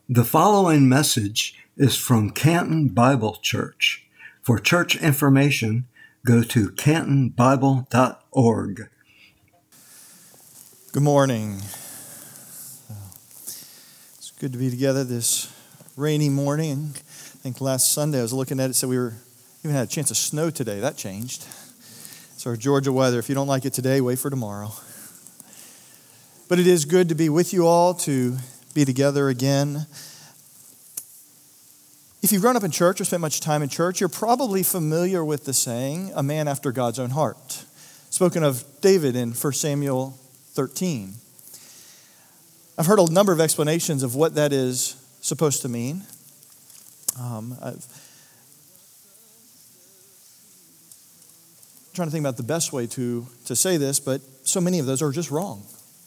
The following message is from Canton Bible Church. For church information, go to cantonbible.org. Good morning. It's good to be together this rainy morning. I think last Sunday I was looking at it, said we even had a chance of snow today. That changed. It's our Georgia weather. If you don't like it today, wait for tomorrow. But it is good to be with you all, to be together again. If you've grown up in church or spent much time in church, you're probably familiar with the saying, a man after God's own heart, spoken of David in 1 Samuel 13. I've heard a number of explanations of what that is supposed to mean. I'm trying to think about the best way to say this, but so many of those are just wrong.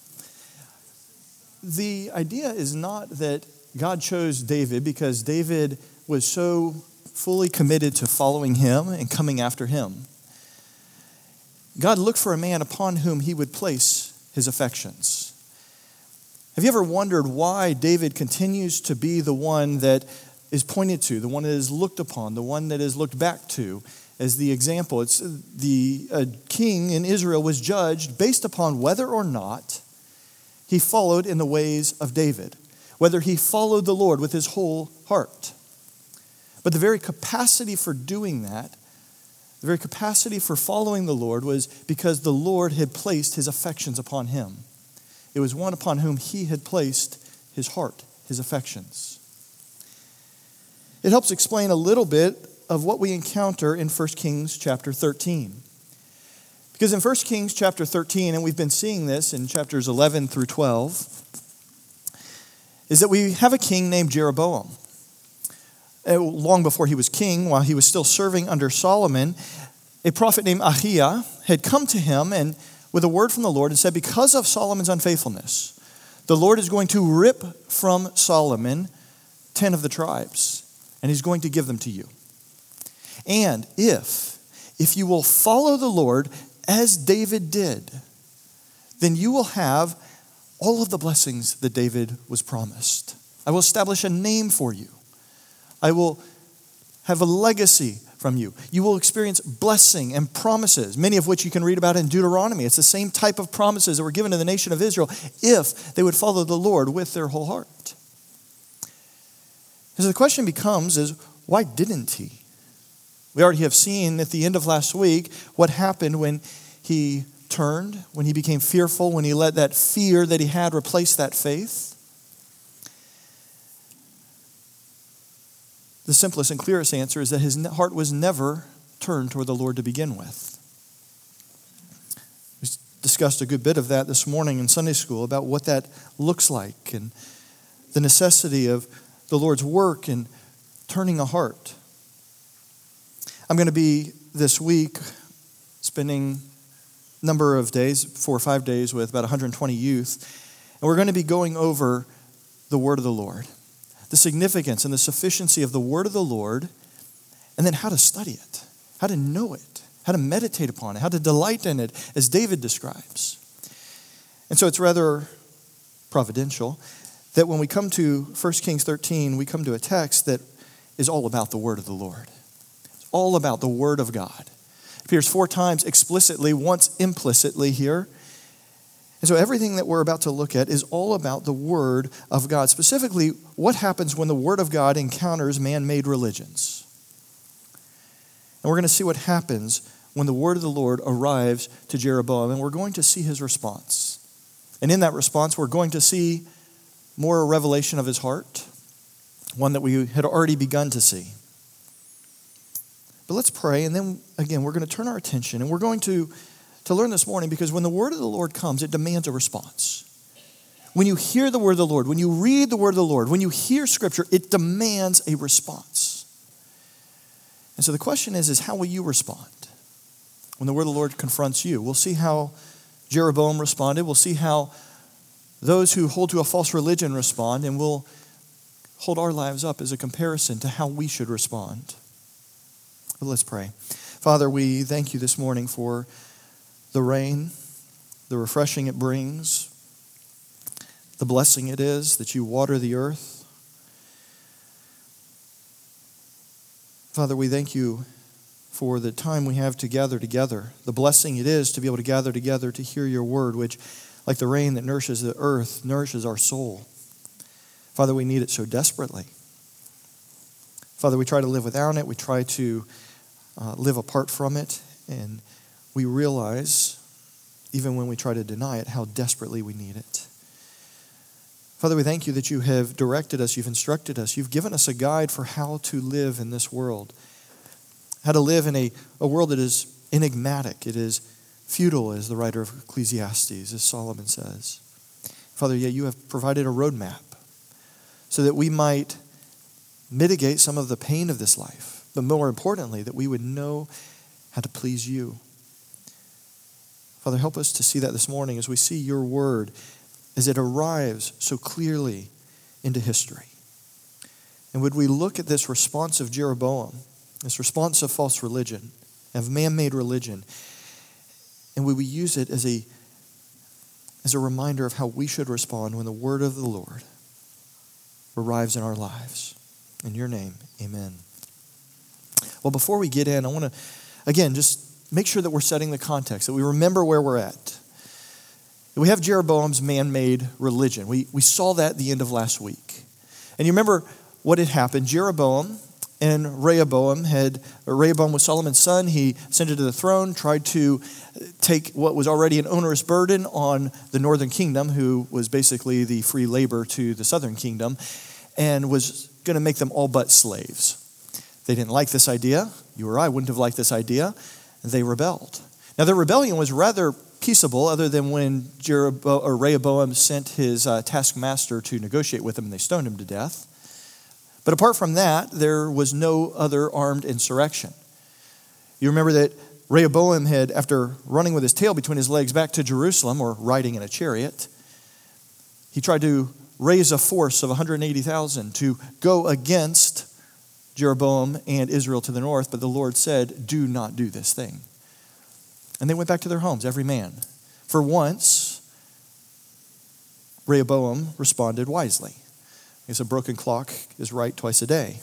The idea is not that God chose David because David was so fully committed to following him and coming after him. God looked for a man upon whom he would place his affections. Have you ever wondered why David continues to be the one that is pointed to, the one that is looked upon, the one that is looked back to as the example? It's the king in Israel was judged based upon whether or not he followed in the ways of David, whether he followed the Lord with his whole heart. But the very capacity for doing that, the very capacity for following the Lord, was because the Lord had placed his affections upon him. It was one upon whom he had placed his heart, his affections. It helps explain a little bit of what we encounter in 1 Kings chapter 13. Because in 1 Kings chapter 13, and we've been seeing this in chapters 11 through 12, is that we have a king named Jeroboam. Long before he was king, while he was still serving under Solomon, a prophet named Ahiah had come to him and with a word from the Lord and said, because of Solomon's unfaithfulness, the Lord is going to rip from Solomon 10 of the tribes, and he's going to give them to you. And if you will follow the Lord as David did, then you will have all of the blessings that David was promised. I will establish a name for you. I will have a legacy from you. You will experience blessing and promises, many of which you can read about in Deuteronomy. It's the same type of promises that were given to the nation of Israel if they would follow the Lord with their whole heart. So the question becomes is, why didn't he? We already have seen at the end of last week what happened when he turned, when he became fearful, when he let that fear that he had replace that faith. The simplest and clearest answer is that his heart was never turned toward the Lord to begin with. We discussed a good bit of that this morning in Sunday school about what that looks like and the necessity of the Lord's work in turning a heart. I'm going to be this week spending a number of days, 4 or 5 days, with about 120 youth, and we're going to be going over the word of the Lord, the significance and the sufficiency of the word of the Lord, and then how to study it, how to know it, how to meditate upon it, how to delight in it, as David describes. And so it's rather providential that when we come to 1 Kings 13, we come to a text that is all about the word of the Lord. It's all about the word of God. It appears 4 times explicitly, once implicitly here. And so everything that we're about to look at is all about the word of God. Specifically, what happens when the word of God encounters man-made religions. And we're going to see what happens when the word of the Lord arrives to Jeroboam, and we're going to see his response. And in that response, we're going to see more a revelation of his heart, one that we had already begun to see. But let's pray, and then again, we're going to turn our attention, and we're going to learn this morning, because when the word of the Lord comes, it demands a response. When you hear the word of the Lord, when you read the word of the Lord, when you hear Scripture, it demands a response. And so the question is how will you respond when the word of the Lord confronts you? We'll see how Jeroboam responded. We'll see how those who hold to a false religion respond, and we'll hold our lives up as a comparison to how we should respond. But let's pray. Father, we thank you this morning for the rain, the refreshing it brings, the blessing it is that you water the earth. Father, we thank you for the time we have to gather together, the blessing it is to be able to gather together to hear your word, which, like the rain that nourishes the earth, nourishes our soul. Father, we need it so desperately. Father, we try to live without it. We try to live apart from it. And we realize, even when we try to deny it, how desperately we need it. Father, we thank you that you have directed us, you've instructed us, you've given us a guide for how to live in this world, how to live in a world that is enigmatic, it is futile, as the writer of Ecclesiastes, as Solomon says. Father, yet you have provided a roadmap so that we might mitigate some of the pain of this life, but more importantly, that we would know how to please you. Father, help us to see that this morning as we see your word as it arrives so clearly into history. And would we look at this response of Jeroboam, this response of false religion, of man-made religion, and would we use it as a reminder of how we should respond when the word of the Lord arrives in our lives. In your name, amen. Well, before we get in, I want to, again, just make sure that we're setting the context, that we remember where we're at. We have Jeroboam's man-made religion. We saw that at the end of last week. And you remember what had happened. Jeroboam and Rehoboam was Solomon's son. He ascended to the throne, tried to take what was already an onerous burden on the northern kingdom, who was basically the free labor to the southern kingdom, and was going to make them all but slaves. They didn't like this idea. You or I wouldn't have liked this idea. They rebelled. Now, their rebellion was rather peaceable, other than when Rehoboam sent his taskmaster to negotiate with him and they stoned him to death. But apart from that, there was no other armed insurrection. You remember that Rehoboam had, after running with his tail between his legs back to Jerusalem, or riding in a chariot, he tried to raise a force of 180,000 to go against Jeroboam and Israel to the north, but the Lord said, do not do this thing. And they went back to their homes, every man. For once, Rehoboam responded wisely. I guess a broken clock is right twice a day.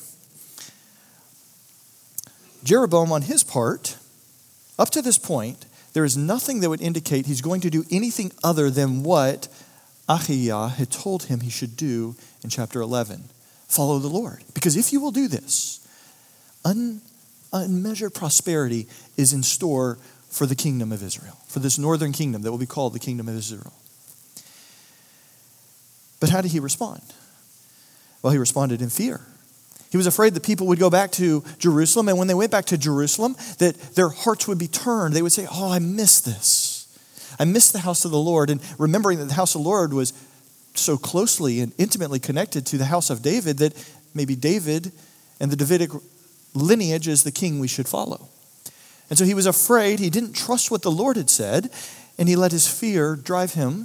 Jeroboam, on his part, up to this point, there is nothing that would indicate he's going to do anything other than what Ahiah had told him he should do in chapter 11. Follow the Lord. Because if you will do this, unmeasured prosperity is in store for the kingdom of Israel, for this northern kingdom that will be called the kingdom of Israel. But how did he respond? Well, he responded in fear. He was afraid that people would go back to Jerusalem, and when they went back to Jerusalem, that their hearts would be turned. They would say, oh, I miss this. I miss the house of the Lord. And remembering that the house of the Lord was so closely and intimately connected to the house of David, that maybe David and the Davidic lineage is the king we should follow. And so he was afraid. He didn't trust what the Lord had said, and he let his fear drive him.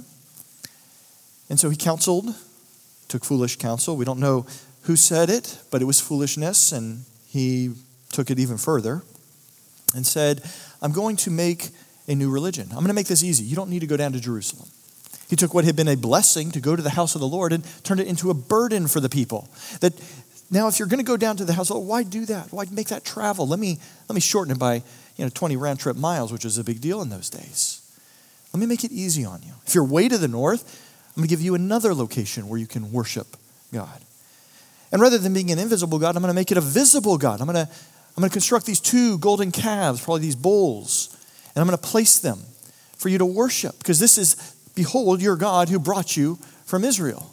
And so he took foolish counsel. We don't know who said it, but it was foolishness, and he took it even further and said, I'm going to make a new religion. I'm going to make this easy. You don't need to go down to Jerusalem. He took what had been a blessing to go to the house of the Lord and turned it into a burden for the people. That now, if you're going to go down to the house of the Lord, why do that? Why make that travel? Let me shorten it by 20 round trip miles, which was a big deal in those days. Let me make it easy on you. If you're way to the north, I'm going to give you another location where you can worship God. And rather than being an invisible God, I'm going to make it a visible God. I'm going to construct these 2 golden calves, probably these bowls, and I'm going to place them for you to worship, because this is, behold, your God who brought you from Israel.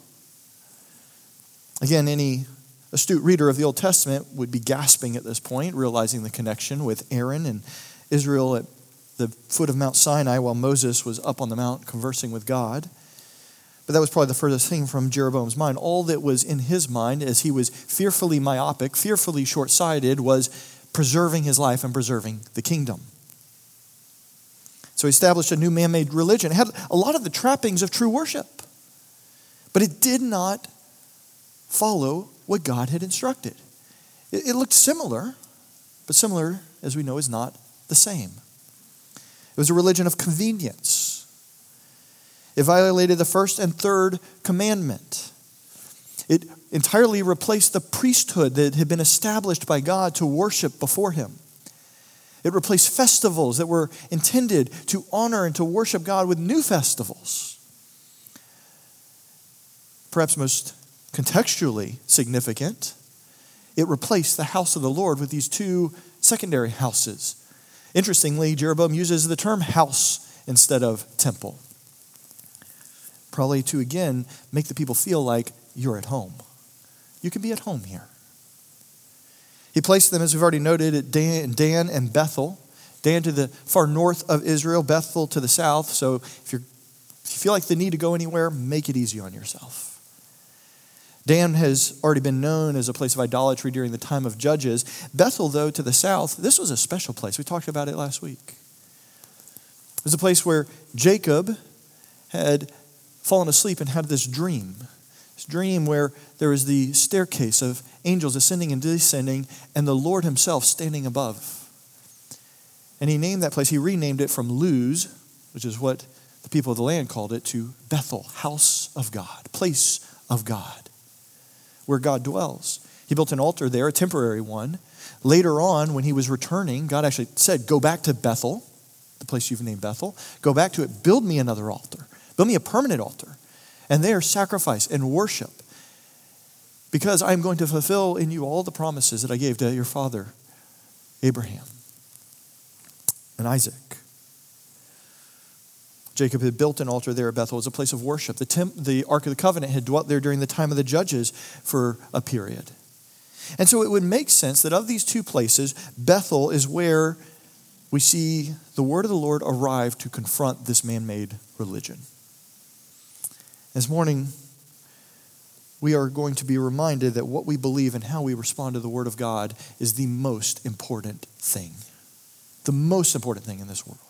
Again, any astute reader of the Old Testament would be gasping at this point, realizing the connection with Aaron and Israel at the foot of Mount Sinai while Moses was up on the mount conversing with God. But that was probably the furthest thing from Jeroboam's mind. All that was in his mind, as he was fearfully myopic, fearfully short-sighted, was preserving his life and preserving the kingdom. So he established a new man-made religion. It had a lot of the trappings of true worship, but it did not follow what God had instructed. It looked similar, but similar, as we know, is not the same. It was a religion of convenience. It violated the first and third commandment. It entirely replaced the priesthood that had been established by God to worship before him. It replaced festivals that were intended to honor and to worship God with new festivals. Perhaps most contextually significant, it replaced the house of the Lord with these two secondary houses. Interestingly, Jeroboam uses the term house instead of temple. Probably to, again, make the people feel like you're at home. You can be at home here. He placed them, as we've already noted, at Dan and Bethel. Dan to the far north of Israel, Bethel to the south. So if you feel like the need to go anywhere, make it easy on yourself. Dan has already been known as a place of idolatry during the time of Judges. Bethel, though, to the south, this was a special place. We talked about it last week. It was a place where Jacob had fallen asleep and had this dream. This dream where there was the staircase of angels ascending and descending, and the Lord himself standing above. And he named that place, he renamed it from Luz, which is what the people of the land called it, to Bethel, house of God, place of God, where God dwells. He built an altar there, a temporary one. Later on, when he was returning, God actually said, go back to Bethel, the place you've named Bethel. Go back to it, build me another altar. Build me a permanent altar. And there sacrifice and worship. Because I'm going to fulfill in you all the promises that I gave to your father, Abraham and Isaac. Jacob had built an altar there at Bethel as a place of worship. The Ark of the Covenant had dwelt there during the time of the Judges for a period. And so it would make sense that of these two places, Bethel is where we see the word of the Lord arrive to confront this man-made religion. This morning, we are going to be reminded that what we believe and how we respond to the word of God is the most important thing. The most important thing in this world.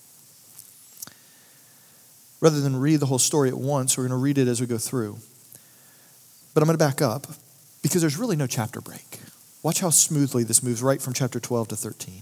Rather than read the whole story at once, we're going to read it as we go through. But I'm going to back up because there's really no chapter break. Watch how smoothly this moves right from chapter 12 to 13.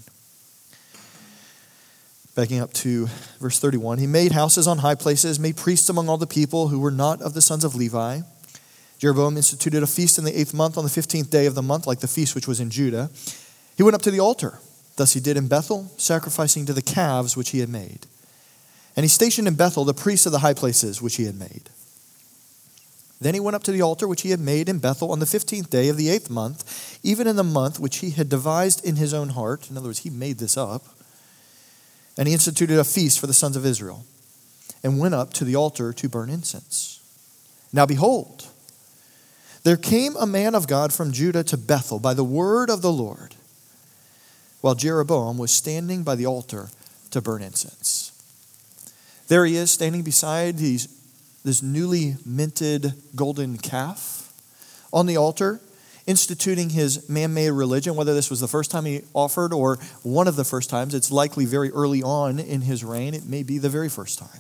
Backing up to verse 31. He made houses on high places, made priests among all the people who were not of the sons of Levi. Jeroboam instituted a feast in the 8th month on the 15th day of the month, like the feast which was in Judah. He went up to the altar. Thus he did in Bethel, sacrificing to the calves which he had made. And he stationed in Bethel the priests of the high places which he had made. Then he went up to the altar which he had made in Bethel on the 15th day of the 8th month, even in the month which he had devised in his own heart. In other words, he made this up. And he instituted a feast for the sons of Israel and went up to the altar to burn incense. Now behold, there came a man of God from Judah to Bethel by the word of the Lord, while Jeroboam was standing by the altar to burn incense. There he is, standing beside this newly minted golden calf on the altar, instituting his man-made religion. Whether this was the first time he offered or one of the first times, it's likely very early on in his reign. It may be the very first time.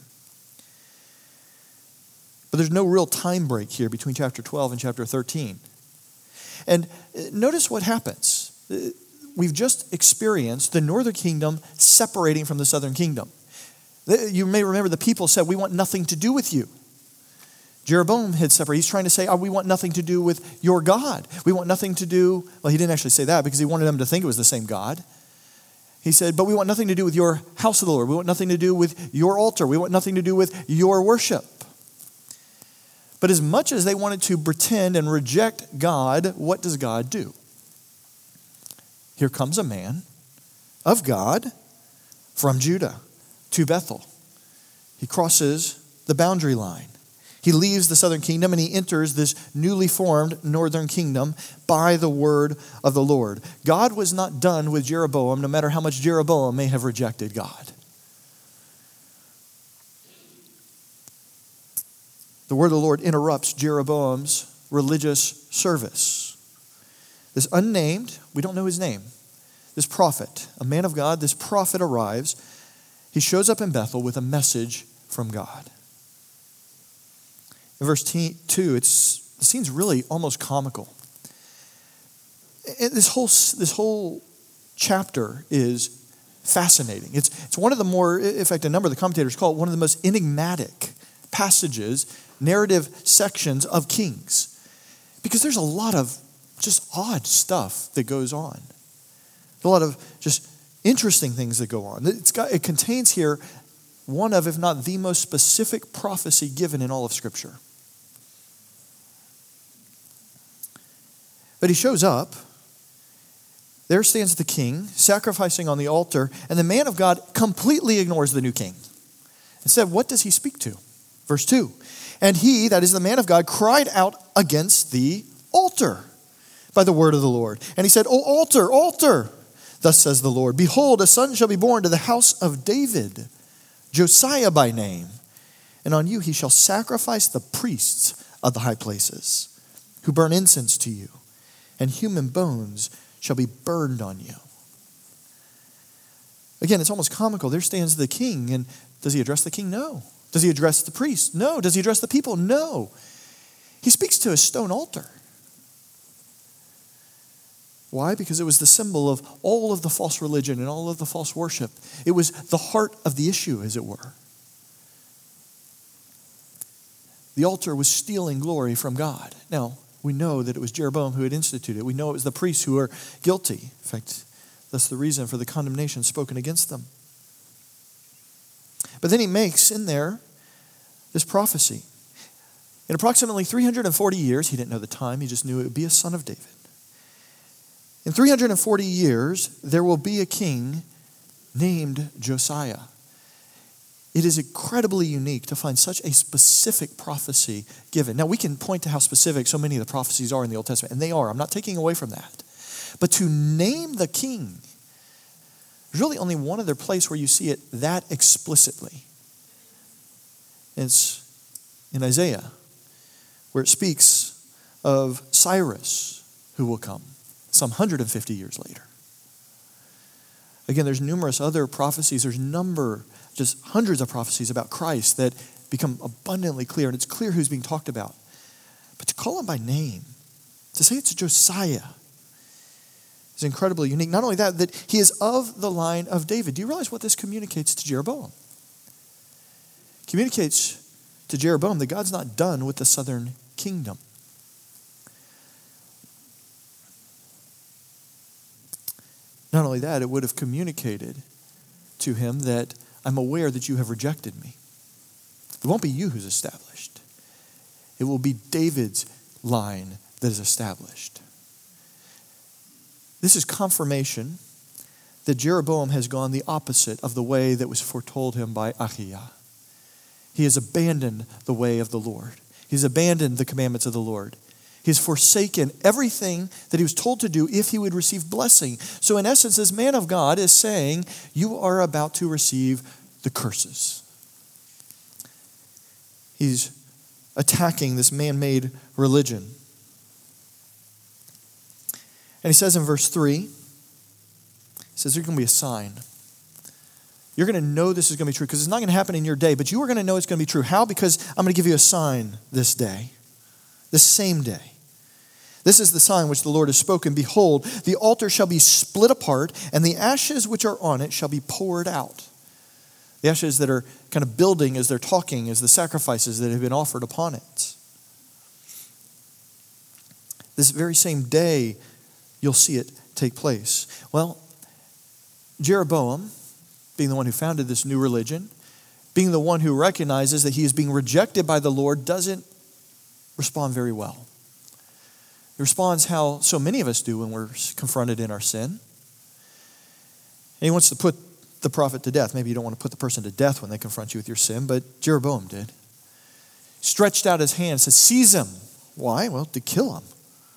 But there's no real time break here between chapter 12 and chapter 13. And notice what happens. We've just experienced the northern kingdom separating from the southern kingdom. You may remember the people said, we want nothing to do with you. Jeroboam had separated. He's trying to say, we want nothing to do with your God. We want nothing to do, well, he didn't actually say that because he wanted them to think it was the same God. He said, but we want nothing to do with your house of the Lord. We want nothing to do with your altar. We want nothing to do with your worship. But as much as they wanted to pretend and reject God, what does God do? Here comes a man of God from Judah to Bethel. He crosses the boundary line. He leaves the southern kingdom and he enters this newly formed northern kingdom by the word of the Lord. God was not done with Jeroboam, no matter how much Jeroboam may have rejected God. The word of the Lord interrupts Jeroboam's religious service. This unnamed, we don't know his name, this prophet, a man of God, this prophet arrives. He shows up in Bethel with a message from God. In verse 2, the scene's really almost comical. This whole chapter is fascinating. It's one of the more, in fact, a number of the commentators call it one of the most enigmatic passages, narrative sections of Kings. Because there's a lot of just odd stuff that goes on. A lot of just interesting things that go on. It contains here one of, if not the most specific prophecy given in all of Scripture. But he shows up. There stands the king, sacrificing on the altar, and the man of God completely ignores the new king. Instead, what does he speak to? Verse 2, and he, that is the man of God, cried out against the altar by the word of the Lord. And he said, O altar, altar, thus says the Lord, behold, a son shall be born to the house of David, Josiah by name, and on you he shall sacrifice the priests of the high places, who burn incense to you, and human bones shall be burned on you. Again, it's almost comical. There stands the king, and does he address the king? No. Does he address the priest? No. Does he address the people? No. He speaks to a stone altar. Why? Because it was the symbol of all of the false religion and all of the false worship. It was the heart of the issue, as it were. The altar was stealing glory from God. Now, we know that it was Jeroboam who had instituted it. We know it was the priests who were guilty. In fact, that's the reason for the condemnation spoken against them. But then he makes in there this prophecy. In approximately 340 years, he didn't know the time, he just knew it would be a son of David. In 340 years, there will be a king named Josiah. It is incredibly unique to find such a specific prophecy given. Now, we can point to how specific so many of the prophecies are in the Old Testament, and they are. I'm not taking away from that. But to name the king, there's really only one other place where you see it that explicitly. It's in Isaiah, where it speaks of Cyrus who will come some 150 years later. Again, there's numerous other prophecies. There's just hundreds of prophecies about Christ that become abundantly clear, and it's clear who's being talked about. But to call him by name, to say it's Josiah, is incredibly unique. Not only that he is of the line of David. Do you realize what this communicates to Jeroboam? It communicates to Jeroboam that God's not done with the southern kingdom. Not only that, it would have communicated to him that I'm aware that you have rejected me. It won't be you who's established. It will be David's line that is established. This is confirmation that Jeroboam has gone the opposite of the way that was foretold him by Ahiah. He has abandoned the way of the Lord. He's abandoned the commandments of the Lord. He's forsaken everything that he was told to do if he would receive blessing. So in essence, this man of God is saying, you are about to receive the curses. He's attacking this man-made religion. And he says in verse 3, he says there's going to be a sign. You're going to know this is going to be true because it's not going to happen in your day, but you are going to know it's going to be true. How? Because I'm going to give you a sign this day, this same day. This is the sign which the Lord has spoken. Behold, the altar shall be split apart, and the ashes which are on it shall be poured out. The ashes that are kind of building as they're talking as the sacrifices that have been offered upon it. This very same day, you'll see it take place. Well, Jeroboam, being the one who founded this new religion, being the one who recognizes that he is being rejected by the Lord, doesn't respond very well. He responds how so many of us do when we're confronted in our sin. And he wants to put the prophet to death. Maybe you don't want to put the person to death when they confront you with your sin, but Jeroboam did. Stretched out his hand and said, seize him. Why? Well, to kill him.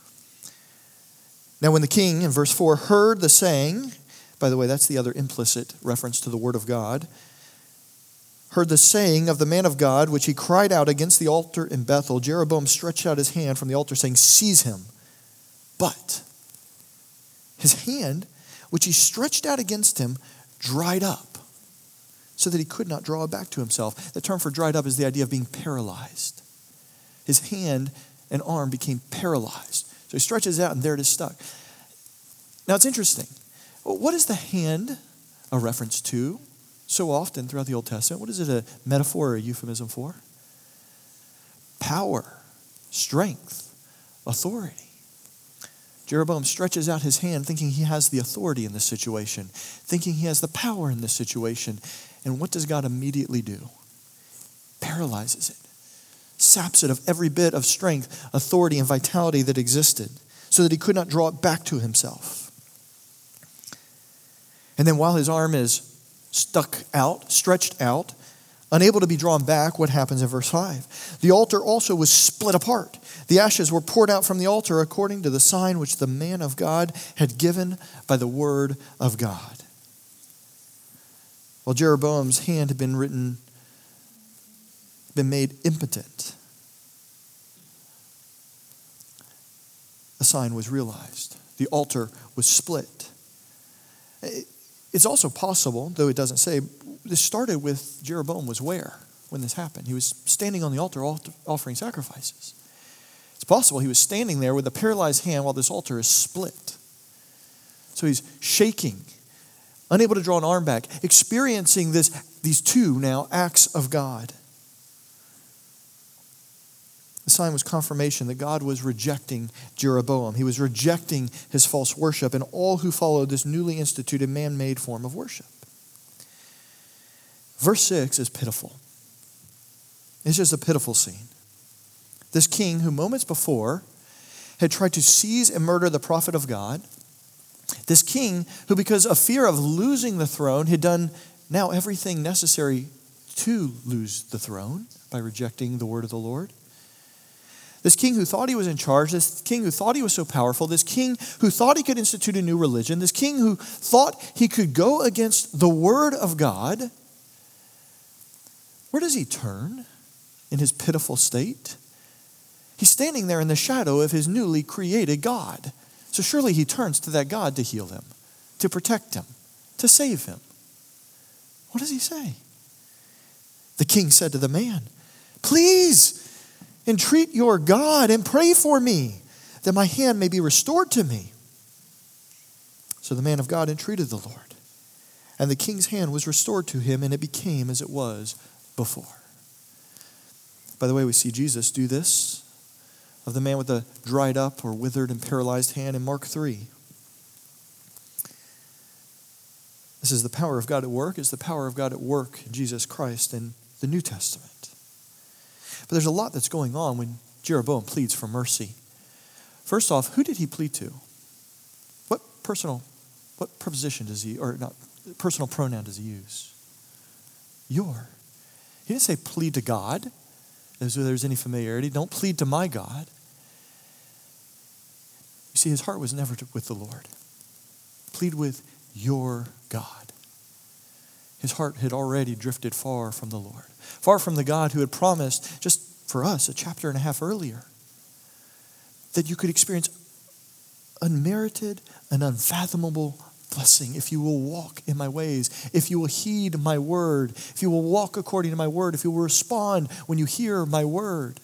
Now when the king, in verse 4, heard the saying, by the way, that's the other implicit reference to the word of God, heard the saying of the man of God, which he cried out against the altar in Bethel, Jeroboam stretched out his hand from the altar, saying, seize him. But his hand, which he stretched out against him, dried up, so that he could not draw it back to himself. The term for dried up is the idea of being paralyzed. His hand and arm became paralyzed. So he stretches out, and there it is stuck. Now it's interesting. What is the hand a reference to? So often throughout the Old Testament, what is it a metaphor or a euphemism for? Power, strength, authority. Jeroboam stretches out his hand thinking he has the authority in this situation, thinking he has the power in this situation. And what does God immediately do? Paralyzes it, saps it of every bit of strength, authority, and vitality that existed so that he could not draw it back to himself. And then while his arm is stretched out, unable to be drawn back, what happens in verse 5? The altar also was split apart. The ashes were poured out from the altar according to the sign which the man of God had given by the word of God. While Jeroboam's hand had been made impotent, a sign was realized. The altar was split. It's also possible, though it doesn't say, this started with Jeroboam was where when this happened. He was standing on the altar offering sacrifices. It's possible he was standing there with a paralyzed hand while this altar is split. So he's shaking, unable to draw an arm back, experiencing these two now acts of God. The sign was confirmation that God was rejecting Jeroboam. He was rejecting his false worship and all who followed this newly instituted man-made form of worship. Verse 6 is pitiful. It's just a pitiful scene. This king who moments before had tried to seize and murder the prophet of God, this king who because of fear of losing the throne had done now everything necessary to lose the throne by rejecting the word of the Lord. This king who thought he was in charge, this king who thought he was so powerful, this king who thought he could institute a new religion, this king who thought he could go against the word of God, where does he turn in his pitiful state? He's standing there in the shadow of his newly created God. So surely he turns to that God to heal him, to protect him, to save him. What does he say? The king said to the man, "Please entreat your God and pray for me, that my hand may be restored to me." So the man of God entreated the Lord, and the king's hand was restored to him, and it became as it was before. By the way, we see Jesus do this of the man with the dried up or withered and paralyzed hand in Mark 3. This is the power of God at work. It's the power of God at work in Jesus Christ in the New Testament. But there's a lot that's going on when Jeroboam pleads for mercy. First off, who did he plead to? What personal pronoun does he use? Your. He didn't say plead to God, as though there's any familiarity. Don't plead to my God. You see, his heart was never with the Lord. Plead with your God. His heart had already drifted far from the Lord, far from the God who had promised just for us a chapter and a half earlier that you could experience unmerited and unfathomable blessing if you will walk in my ways, if you will heed my word, if you will walk according to my word, if you will respond when you hear my word,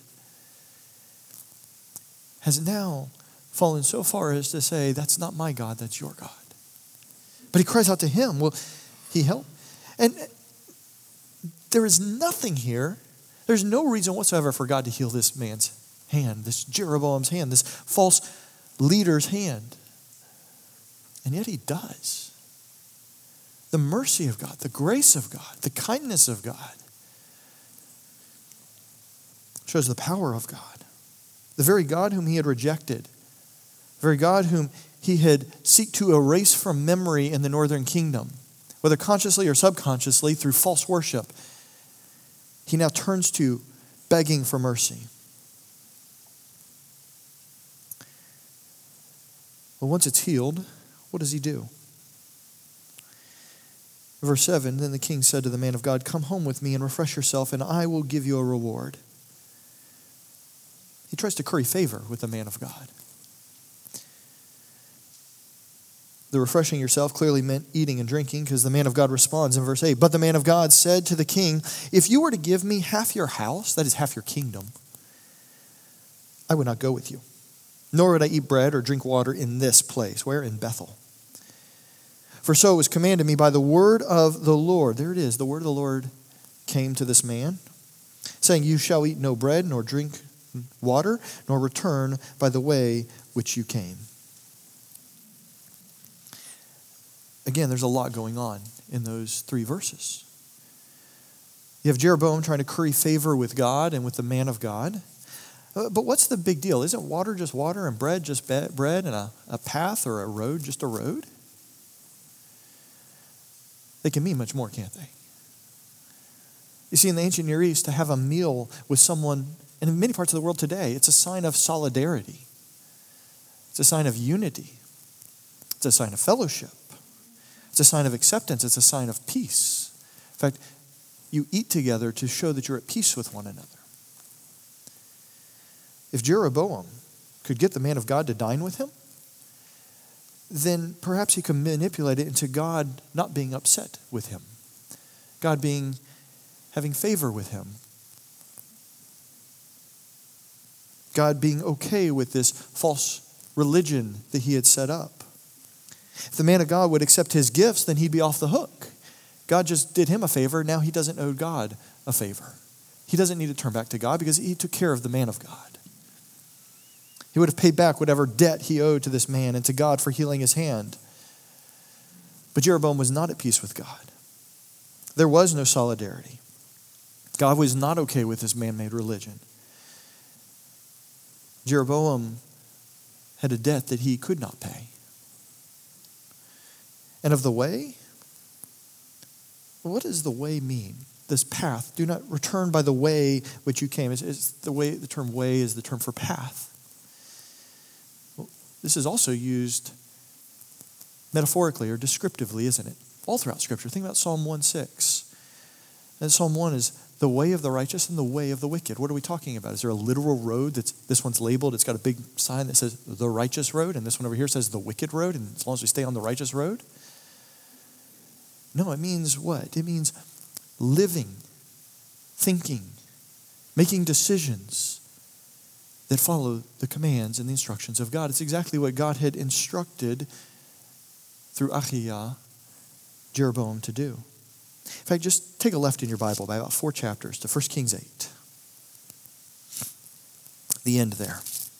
has now fallen so far as to say, that's not my God, that's your God. But he cries out to him, will he help? And there is nothing here, there's no reason whatsoever for God to heal this man's hand, this Jeroboam's hand, this false leader's hand. And yet he does. The mercy of God, the grace of God, the kindness of God shows the power of God. The very God whom he had rejected, the very God whom he had sought to erase from memory in the northern kingdom, whether consciously or subconsciously through false worship, he now turns to begging for mercy. Well, once it's healed, what does he do? Verse 7, then the king said to the man of God, "Come home with me and refresh yourself, and I will give you a reward." He tries to curry favor with the man of God. The refreshing yourself clearly meant eating and drinking, because the man of God responds in verse 8, "But the man of God said to the king, if you were to give me half your house, that is half your kingdom, I would not go with you, nor would I eat bread or drink water in this place." Where? In Bethel. "For so it was commanded me by the word of the Lord." There it is. The word of the Lord came to this man, saying, "You shall eat no bread nor drink water, nor return by the way which you came. Again, there's a lot going on in those 3 verses. You have Jeroboam trying to curry favor with God and with the man of God. But what's the big deal? Isn't water just water and bread just bread and a path or a road just a road? They can mean much more, can't they? You see, in the ancient Near East, to have a meal with someone, and in many parts of the world today, it's a sign of solidarity. It's a sign of unity. It's a sign of fellowship. It's a sign of acceptance. It's a sign of peace. In fact, you eat together to show that you're at peace with one another. If Jeroboam could get the man of God to dine with him, then perhaps he could manipulate it into God not being upset with him. God having favor with him. God being okay with this false religion that he had set up. If the man of God would accept his gifts, then he'd be off the hook. God just did him a favor. Now he doesn't owe God a favor. He doesn't need to turn back to God because he took care of the man of God. He would have paid back whatever debt he owed to this man and to God for healing his hand. But Jeroboam was not at peace with God. There was no solidarity. God was not okay with this man-made religion. Jeroboam had a debt that he could not pay. And of the way, what does the way mean? This path. Do not return by the way which you came. The term way is the term for path. Well, this is also used metaphorically or descriptively, isn't it? All throughout Scripture. Think about Psalm 1:6. And Psalm 1 is the way of the righteous and the way of the wicked. What are we talking about? Is there a literal road this one's labeled? It's got a big sign that says the righteous road, and this one over here says the wicked road, and as long as we stay on the righteous road? No, it means what? It means living, thinking, making decisions that follow the commands and the instructions of God. It's exactly what God had instructed through Ahijah, Jeroboam to do. In fact, just take a left in your Bible by about 4 chapters to 1 Kings 8. The end there.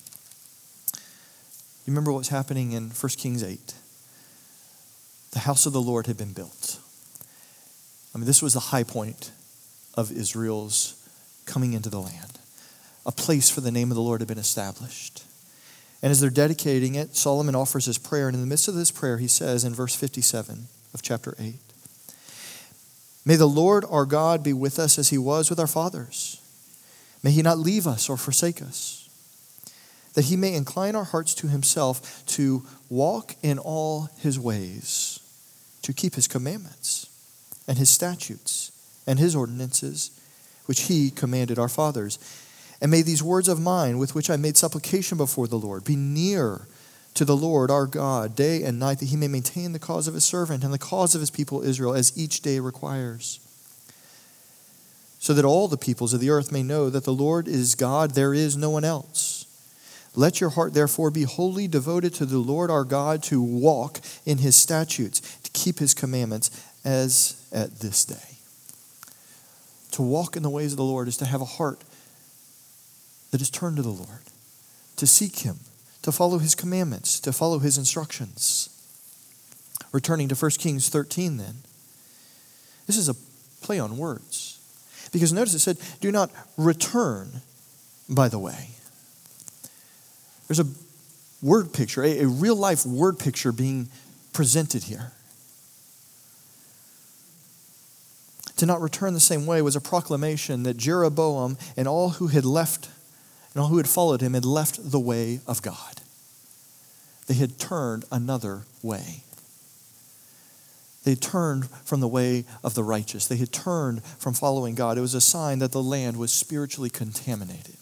You remember what's happening in 1 Kings 8? The house of the Lord had been built. This was the high point of Israel's coming into the land. A place for the name of the Lord had been established. And as they're dedicating it, Solomon offers his prayer. And in the midst of this prayer, he says in verse 57 of chapter 8, "May the Lord our God be with us as he was with our fathers. May he not leave us or forsake us, that he may incline our hearts to himself, to walk in all his ways, to keep his commandments and his statutes and his ordinances, which he commanded our fathers. And may these words of mine, with which I made supplication before the Lord, be near to the Lord our God day and night, that he may maintain the cause of his servant and the cause of his people Israel, as each day requires. So that all the peoples of the earth may know that the Lord is God, there is no one else. Let your heart therefore be wholly devoted to the Lord our God, to walk in his statutes, to keep his commandments, as at this day." To walk in the ways of the Lord is to have a heart that is turned to the Lord, to seek him, to follow his commandments, to follow his instructions. Returning to 1 Kings 13 then. This is a play on words. Because notice it said, do not return by the way. There's a word picture, a real life word picture being presented here. To not return the same way was a proclamation that Jeroboam and all who had followed him had left the way of God. They had turned another way. They had turned from the way of the righteous. They had turned from following God. It was a sign that the land was spiritually contaminated.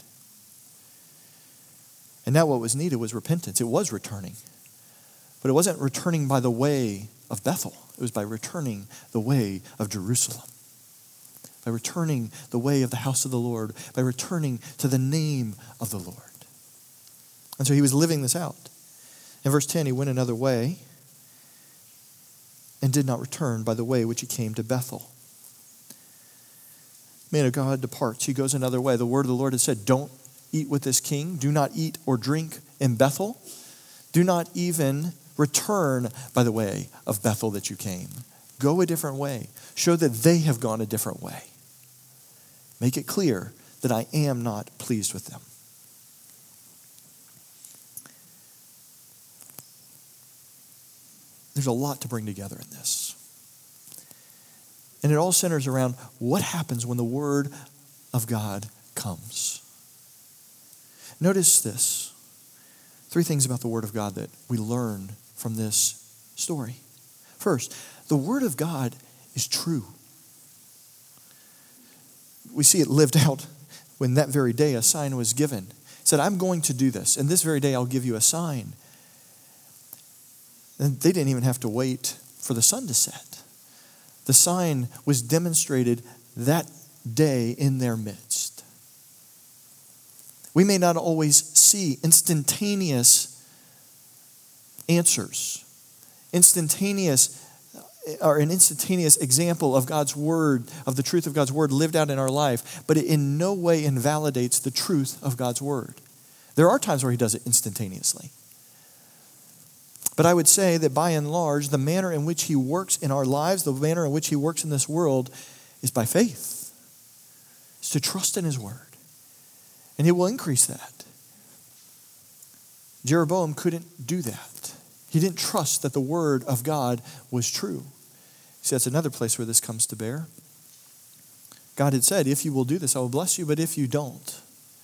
And now what was needed was repentance. It was returning. But it wasn't returning by the way of Bethel. It was by returning the way of Jerusalem. By returning the way of the house of the Lord, by returning to the name of the Lord. And so he was living this out. In verse 10, he went another way and did not return by the way which he came to Bethel. Man of God departs. He goes another way. The word of the Lord has said, don't eat with this king. Do not eat or drink in Bethel. Do not even return by the way of Bethel that you came. Go a different way. Show that they have gone a different way. Make it clear that I am not pleased with them. There's a lot to bring together in this. And it all centers around what happens when the word of God comes. Notice this. 3 things about the word of God that we learn from this story. First, the word of God is true. We see it lived out when that very day a sign was given. He said, I'm going to do this, and this very day I'll give you a sign. And they didn't even have to wait for the sun to set. The sign was demonstrated that day in their midst. We may not always see instantaneous answers, an instantaneous example of God's word, of the truth of God's word lived out in our life, but it in no way invalidates the truth of God's word. There are times where he does it instantaneously. But I would say that by and large, the manner in which he works in our lives, the manner in which he works in this world, is by faith. It's to trust in his word. And he will increase that. Jeroboam couldn't do that. He didn't trust that the word of God was true. See, that's another place where this comes to bear. God had said, if you will do this, I will bless you, but if you don't.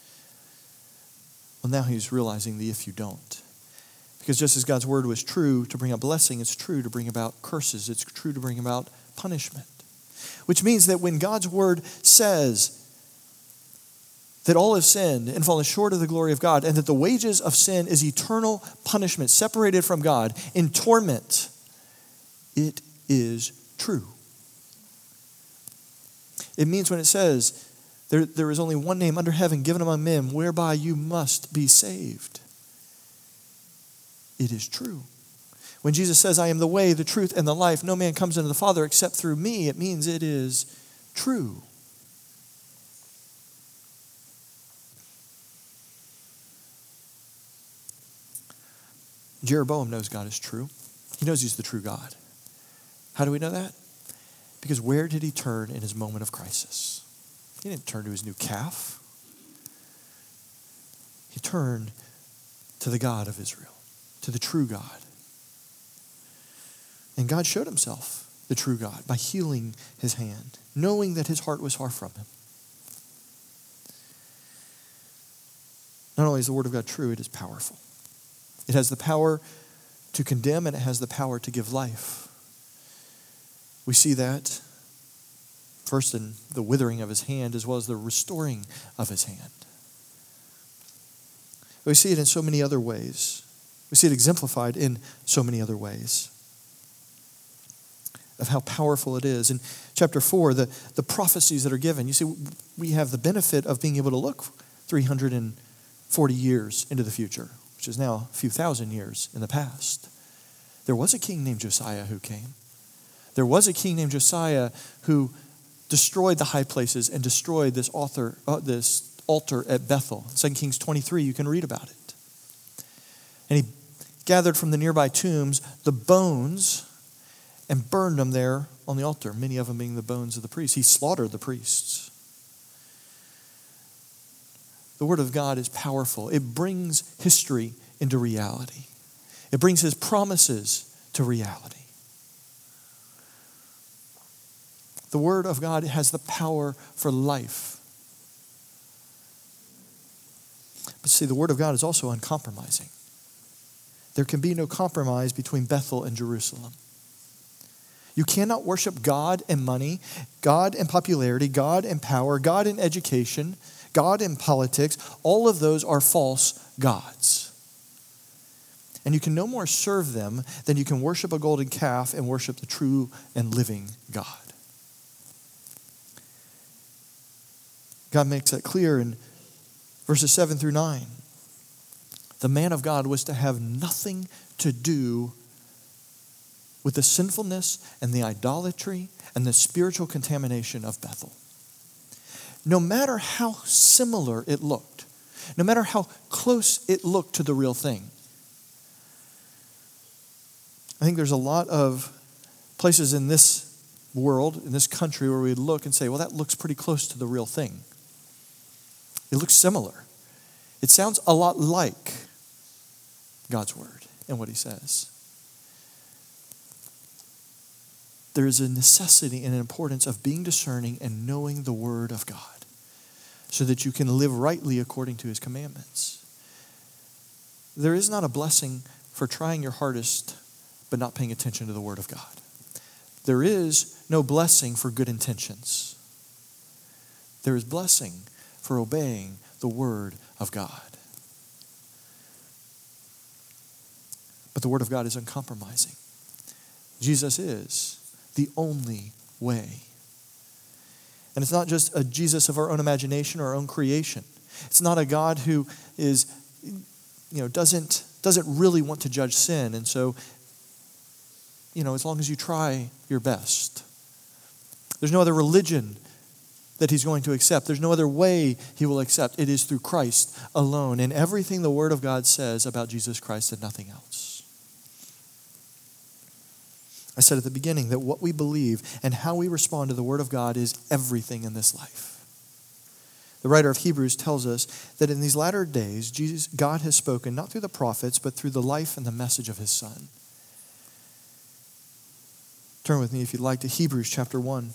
Well, now he's realizing the if you don't. Because just as God's word was true to bring about blessing, it's true to bring about curses. It's true to bring about punishment. Which means that when God's word says that all have sinned and fallen short of the glory of God, and that the wages of sin is eternal punishment, separated from God, in torment, it is true. It means when it says, there is only one name under heaven given among men whereby you must be saved. It is true. When Jesus says, I am the way, the truth, and the life, no man comes unto the Father except through me, it means it is true. Jeroboam knows God is true. He knows he's the true God. How do we know that? Because where did he turn in his moment of crisis? He didn't turn to his new calf. He turned to the God of Israel, to the true God. And God showed himself the true God by healing his hand, knowing that his heart was far from him. Not only is the word of God true, it is powerful. It has the power to condemn, and it has the power to give life. We see that first in the withering of his hand as well as the restoring of his hand. We see it in so many other ways. We see it exemplified in so many other ways of how powerful it is. In chapter 4, the prophecies that are given, you see, we have the benefit of being able to look 340 years into the future, which is now a few thousand years in the past. There was a king named Josiah who came. There was a king named Josiah who destroyed the high places and destroyed this altar at Bethel. In 2 Kings 23, you can read about it. And he gathered from the nearby tombs the bones and burned them there on the altar, many of them being the bones of the priests. He slaughtered the priests. The word of God is powerful. It brings history into reality. It brings his promises to reality. The word of God has the power for life. But see, the word of God is also uncompromising. There can be no compromise between Bethel and Jerusalem. You cannot worship God and money, God and popularity, God and power, God and education, God and politics. All of those are false gods. And you can no more serve them than you can worship a golden calf and worship the true and living God. God makes that clear in verses 7 through 9. The man of God was to have nothing to do with the sinfulness and the idolatry and the spiritual contamination of Bethel. No matter how similar it looked, no matter how close it looked to the real thing. I think there's a lot of places in this world, in this country, where we look and say, well, that looks pretty close to the real thing. It looks similar. It sounds a lot like God's word and what he says. There is a necessity and an importance of being discerning and knowing the word of God so that you can live rightly according to his commandments. There is not a blessing for trying your hardest but not paying attention to the word of God. There is no blessing for good intentions. There is blessing for obeying the word of God. But the word of God is uncompromising. Jesus is the only way. And it's not just a Jesus of our own imagination or our own creation. It's not a God who is, doesn't really want to judge sin. And so, as long as you try your best. There's no other religion that he's going to accept. There's no other way he will accept. It is through Christ alone. And everything the word of God says about Jesus Christ and nothing else. I said at the beginning that what we believe and how we respond to the word of God is everything in this life. The writer of Hebrews tells us that in these latter days, God has spoken not through the prophets, but through the life and the message of his Son. Turn with me, if you'd like, to Hebrews chapter 1.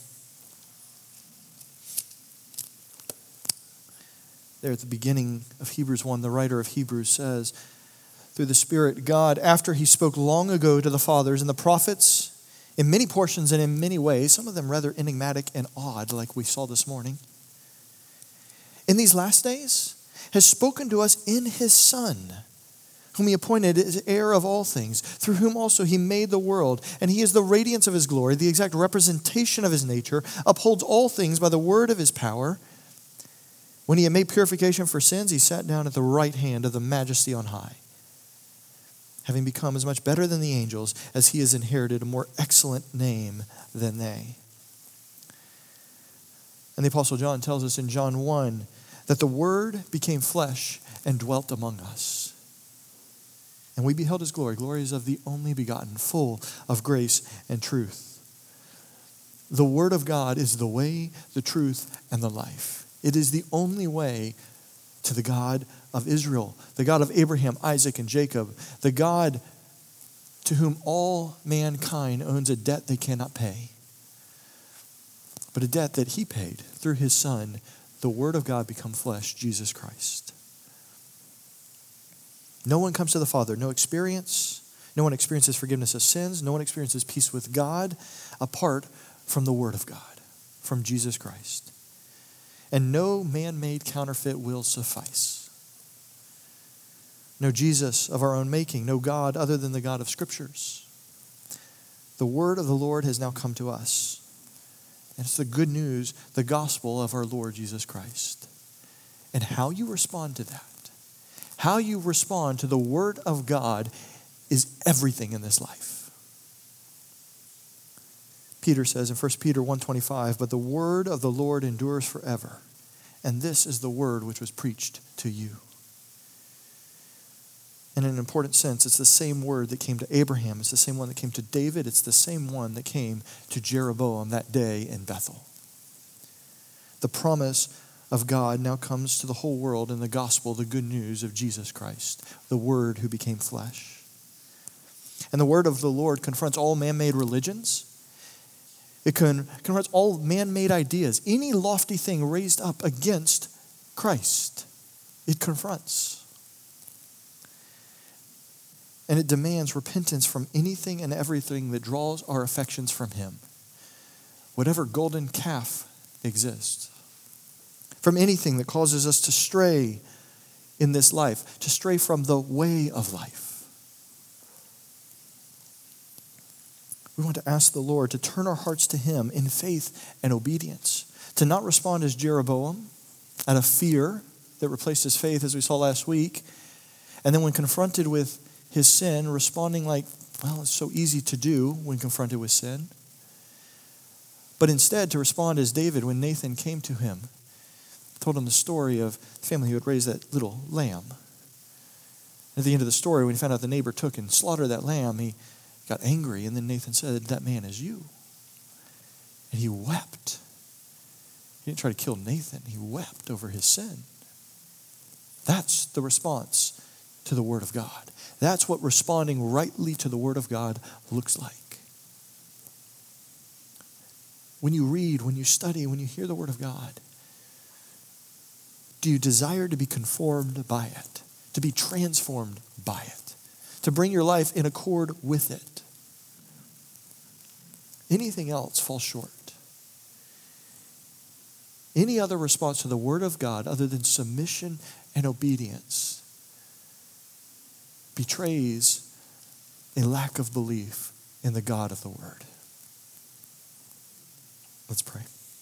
There at the beginning of Hebrews 1, the writer of Hebrews says, through the Spirit, God, after he spoke long ago to the fathers and the prophets, in many portions and in many ways, some of them rather enigmatic and odd, like we saw this morning, in these last days, has spoken to us in his Son, whom he appointed as heir of all things, through whom also he made the world. And he is the radiance of his glory, the exact representation of his nature, upholds all things by the word of his power. When he had made purification for sins, he sat down at the right hand of the Majesty on high, having become as much better than the angels as he has inherited a more excellent name than they. And the Apostle John tells us in John 1 that the Word became flesh and dwelt among us. And we beheld his glory. Glory is of the only begotten, full of grace and truth. The Word of God is the way, the truth, and the life. It is the only way to the God of Israel, the God of Abraham, Isaac, and Jacob, the God to whom all mankind owns a debt they cannot pay, but a debt that he paid through his Son, the Word of God become flesh, Jesus Christ. No one comes to the Father, no one experiences forgiveness of sins, no one experiences peace with God apart from the Word of God, from Jesus Christ. And no man-made counterfeit will suffice. No Jesus of our own making, no God other than the God of Scriptures. The word of the Lord has now come to us. And it's the good news, the gospel of our Lord Jesus Christ. And how you respond to that, how you respond to the word of God is everything in this life. Peter says in 1 Peter 1:25, but the word of the Lord endures forever. And this is the word which was preached to you. And in an important sense, it's the same word that came to Abraham. It's the same one that came to David. It's the same one that came to Jeroboam that day in Bethel. The promise of God now comes to the whole world in the gospel, the good news of Jesus Christ, the Word who became flesh. And the word of the Lord confronts all man-made religions. It confronts all man-made ideas. Any lofty thing raised up against Christ, it confronts. And it demands repentance from anything and everything that draws our affections from him. Whatever golden calf exists. From anything that causes us to stray in this life, to stray from the way of life. We want to ask the Lord to turn our hearts to him in faith and obedience. To not respond as Jeroboam out of fear that replaced his faith, as we saw last week. And then when confronted with his sin, responding like, well, it's so easy to do when confronted with sin. But instead to respond as David when Nathan came to him. told him the story of the family who had raised that little lamb. At the end of the story, when he found out the neighbor took and slaughtered that lamb, he got angry, and then Nathan said, that man is you. And he wept. He didn't try to kill Nathan. He wept over his sin. That's the response to the Word of God. That's what responding rightly to the Word of God looks like. When you read, when you study, when you hear the Word of God, do you desire to be conformed by it, to be transformed by it, to bring your life in accord with it? Anything else falls short. Any other response to the Word of God other than submission and obedience betrays a lack of belief in the God of the Word. Let's pray.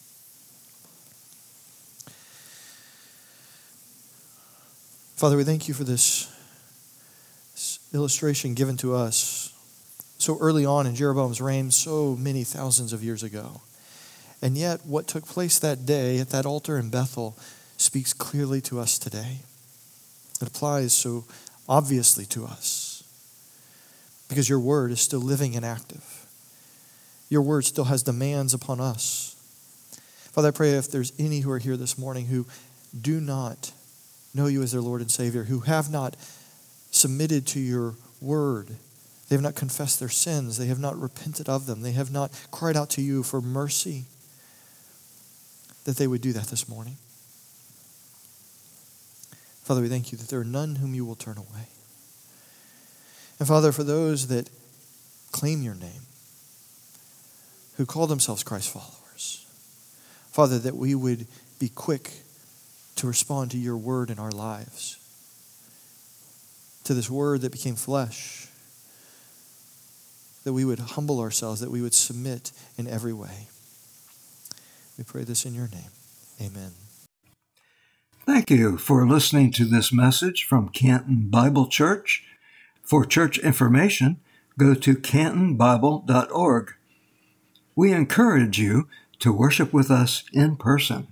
Father, we thank you for this illustration given to us so early on in Jeroboam's reign, so many thousands of years ago. And yet, what took place that day at that altar in Bethel speaks clearly to us today. It applies so obviously to us because your word is still living and active. Your word still has demands upon us. Father, I pray if there's any who are here this morning who do not know you as their Lord and Savior, who have not submitted to your word, they have not confessed their sins, they have not repented of them, they have not cried out to you for mercy, that they would do that this morning. Father, we thank you that there are none whom you will turn away. And Father, for those that claim your name, who call themselves Christ followers, Father, that we would be quick to respond to your word in our lives, to this word that became flesh, that we would humble ourselves, that we would submit in every way. We pray this in your name. Amen. Thank you for listening to this message from Canton Bible Church. For church information, go to cantonbible.org. We encourage you to worship with us in person.